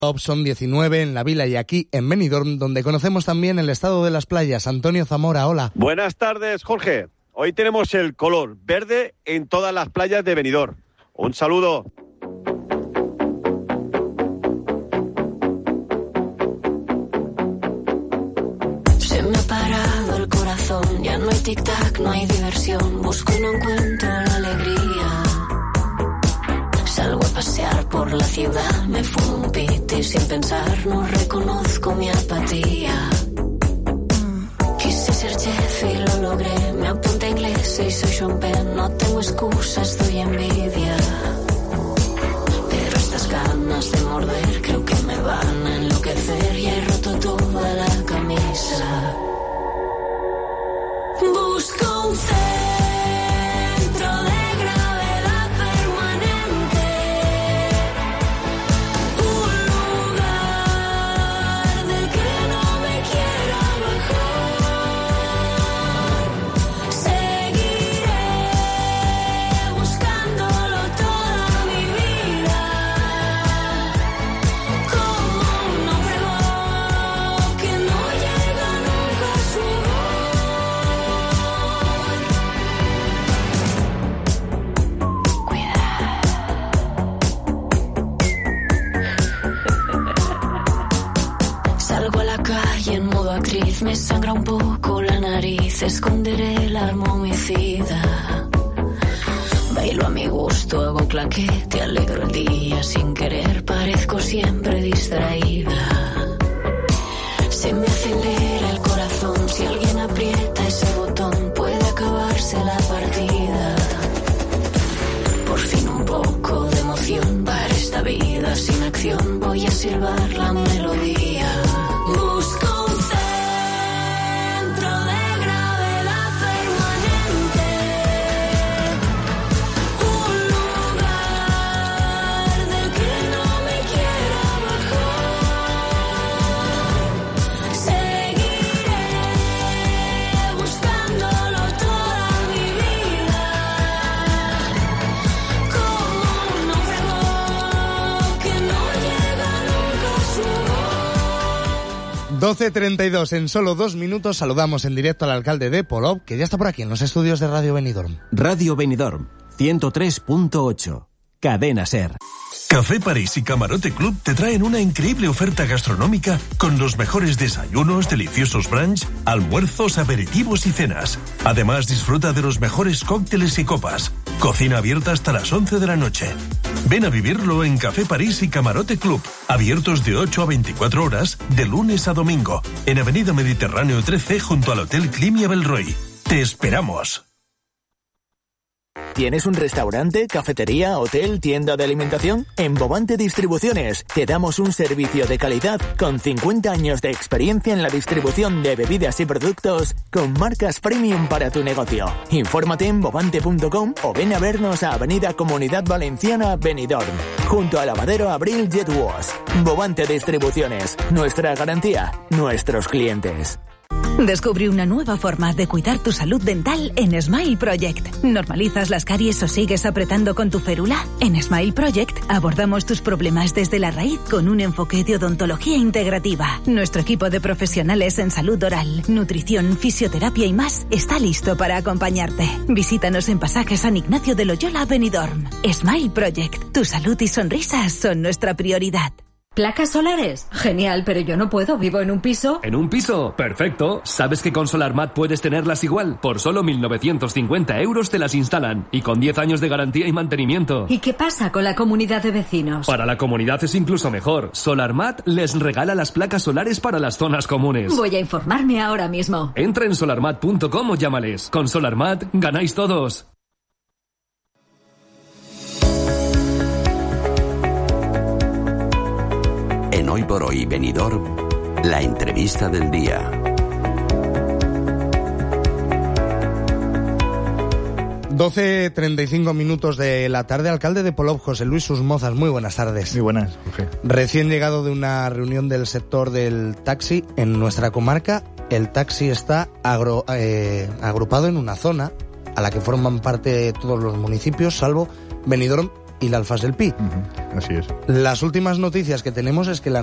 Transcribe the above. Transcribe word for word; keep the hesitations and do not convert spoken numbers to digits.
Son diecinueve en la Vila y aquí en Benidorm, donde conocemos también el estado de las playas. Antonio Zamora, hola. Buenas tardes, Jorge. Hoy tenemos el color verde en todas las playas de Benidorm. Un saludo. Se me ha parado el corazón, ya no hay tic-tac, no hay diversión. Busco y no encuentro la alegría. Salgo a pasear por la ciudad, me fumo un pit y sin pensar no reconozco mi apatía. Quise ser chef y lo logré, me apunté a inglés y soy Sean Penn. No tengo excusas, doy envidia. Pero estas ganas de morder creo que me van a enloquecer y he roto toda la camisa. Busco un centro de gravedad permanente, un lugar del que no me quiera bajar. Seguiré buscándolo toda mi vida, como un náufrago que no llega nunca a su Salgo a la calle en modo actriz, me sangra un poco la nariz, esconderé el arma homicida. Bailo a mi gusto, hago claquete, alegro el día sin querer, parezco siempre distraída. Se me acelera el corazón, si alguien aprieta ese botón puede acabarse la partida. Por fin un poco de emoción para esta vida sin acción, voy a silbar la melodía. Busco un centro de gravedad permanente, un lugar del que no me quiera bajar. Seguiré buscándolo toda mi vida, como un náufrago que no llega nunca a su doce treinta y dos, en solo dos minutos saludamos en directo al alcalde de Polop, que ya está por aquí en los estudios de Radio Benidorm. Radio Benidorm, ciento tres punto ocho, Cadena SER. Café París y Camarote Club te traen una increíble oferta gastronómica con los mejores desayunos, deliciosos brunch, almuerzos, aperitivos y cenas. Además, disfruta de los mejores cócteles y copas. Cocina abierta hasta las once de la noche. Ven a vivirlo en Café París y Camarote Club, abiertos de ocho a veinticuatro horas, de lunes a domingo, en Avenida Mediterráneo trece junto al Hotel Climia Belroy. ¡Te esperamos! ¿Tienes un restaurante, cafetería, hotel, tienda de alimentación? En Bovante Distribuciones te damos un servicio de calidad con cincuenta años de experiencia en la distribución de bebidas y productos con marcas premium para tu negocio. Infórmate en bovante punto com o ven a vernos a Avenida Comunidad Valenciana, Benidorm, junto al lavadero Abril Jet Wash. Bovante Distribuciones, nuestra garantía, nuestros clientes. Descubre una nueva forma de cuidar tu salud dental en Smile Project. ¿Normalizas las caries o sigues apretando con tu férula? En Smile Project abordamos tus problemas desde la raíz con un enfoque de odontología integrativa. Nuestro equipo de profesionales en salud oral, nutrición, fisioterapia y más está listo para acompañarte. Visítanos en Pasaje San Ignacio de Loyola, Benidorm. Smile Project. Tu salud y sonrisas son nuestra prioridad. ¿Placas solares? Genial, pero yo no puedo, vivo en un piso. ¿En un piso? Perfecto. ¿Sabes que con SolarMat puedes tenerlas igual? Por solo mil novecientos cincuenta euros te las instalan. Y con diez años de garantía y mantenimiento. ¿Y qué pasa con la comunidad de vecinos? Para la comunidad es incluso mejor. SolarMat les regala las placas solares para las zonas comunes. Voy a informarme ahora mismo. Entra en solarmat punto com o llámales. Con SolarMat ganáis todos. En Hoy por Hoy Benidorm, la entrevista del día. doce treinta y cinco minutos de la tarde. Alcalde de Polop, José Luis Susmozas, muy buenas tardes. Muy buenas, Jorge. Recién llegado de una reunión del sector del taxi en nuestra comarca, el taxi está agro, eh, agrupado en una zona a la que forman parte todos los municipios, salvo Benidorm y la Alfasel Pi. Uh-huh. Así es. Las últimas noticias que tenemos es que la